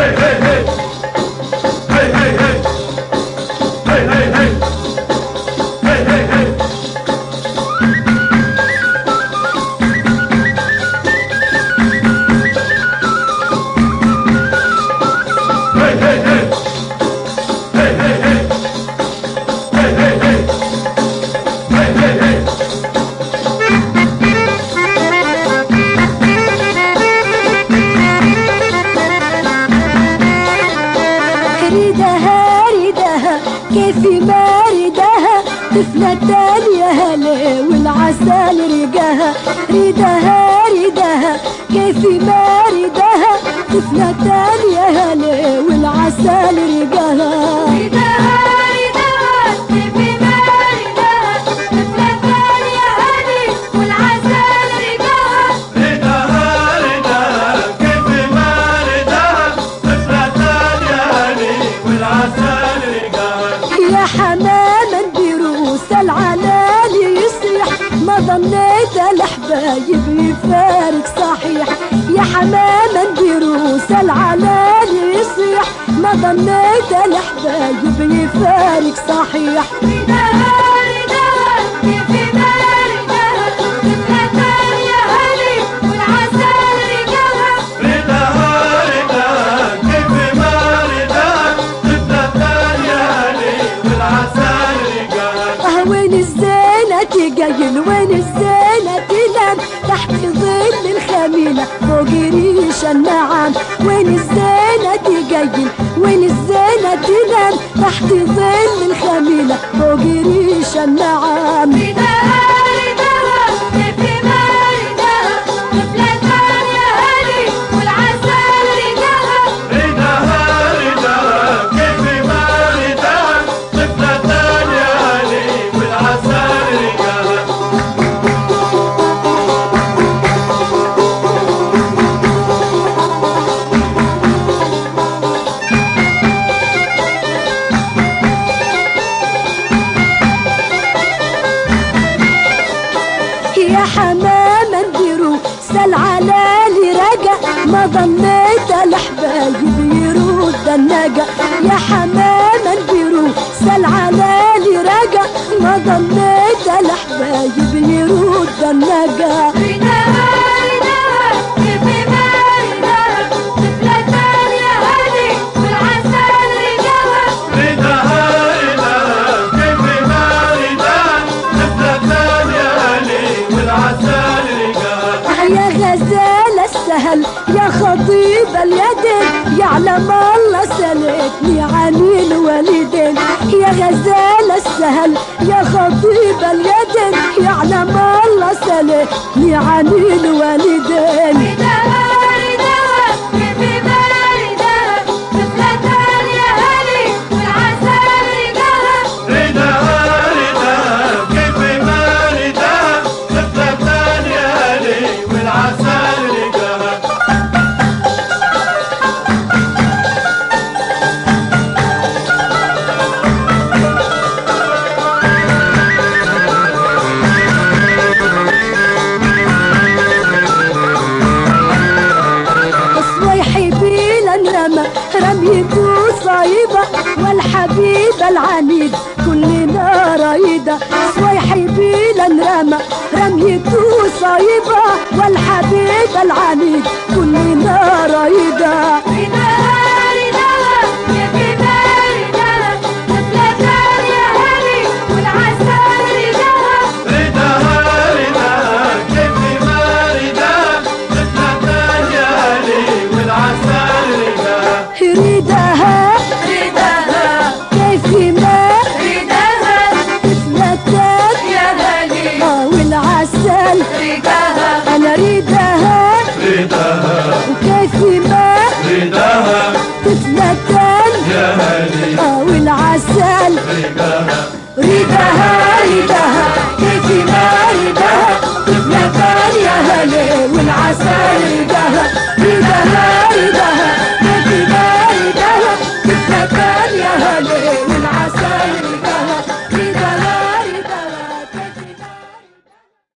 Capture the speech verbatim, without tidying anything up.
كيفي باردها طفلة تانية هلا والعسل رقاها. ريدها ريدها كيفي باردها طفلة تانية هلا والعسل رقاها. ريدها ريدها كيفي باردها طفلة تانية هلا والعسل رقاها. ريدها ريدها كيفي باردها طفلة تانية هلا والعسل رقاها. يا حماما بروس العلالي يصيح ما ظنيت الحبايب يفارق صحيح. يا حماما بروس العلالي يصيح ما ظنيت الحبايب يفارق صحيح. ريدها ريدها كيفي باردها طفلة تانية هلا والعسل رقاها. ريدها ريدها كيفي باردها طفلة تانية هلا والعسل رقاها. وين الزينة تقيل وين الزينة تنام تحت ظل الخميلة فوق ريش النعام. وين الزينة تقيل وين الزينة تنام تحت ظل الخميلة فوق ريش النعام. ريدها ريدها كيفي باردها طفلة تانية هلا والعسل رقاها. ريدها ريدها كيفي باردها طفلة تانية هلا والعسل رقاها. يا حماما بروس العلالي رجا ما ظنيت الحبايب يرد النجا. يا حماما بروس العلالي رجا ما ظنيت الحبايب يرد النجا. ريدها ريدها كيفي باردها طفلة تانية هلا والعسل رقاها. ريدها ريدها كيفي باردها طفلة تانية هلا والعسل رقاها. يا غزال السهل يا خطيب اليدين يعلم الله سلتني عن الوالدين. يا غزال السهل يا خطيب اليدين يعلم الله سلتني عن الوالدين. ريدها ريدها كيفي باردها طفلة تانية هلا والعسل رقاها. ريدها ريدها كيفي باردها طفلة تانية هلا والعسل رقاها. صويحي بيلا رمى رميته صايبة والحبيب العنيد كلنا رايدة. صويحي بيلا رمى رميته صايبة والحبيب العنيد كلنا رايدة. ريدها ريدها كيفي باردها طفلة تانية هلا والعسل رقاها. ريدها ريدها كيفي باردها طفلة تانية هلا والعسل رقاها. ريدها ريدها كيفي ما ريدها طفلة يا هلا آه والعسل رقاها. أنا ريدها ريدها وكيفي ما ريدها طفلة يا هلا آه والعسل رقاها. ريدها ريدها كيفي ما ريدها طفلة يا هلا والعسل ريدها. ريدها